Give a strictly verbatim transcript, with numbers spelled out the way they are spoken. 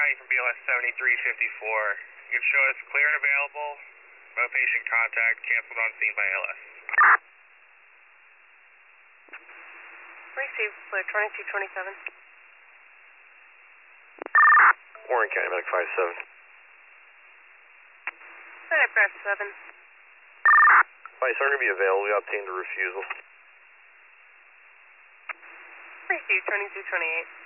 County from B L S seventy-three fifty-four. You can show us clear and available. No patient contact. Canceled on scene by L S. Receive clear twenty-two twenty-seven. Warren County Medic five seven. Medic five seven. Vice, are going to be available. We obtained a refusal. Receive twenty-two twenty-eight.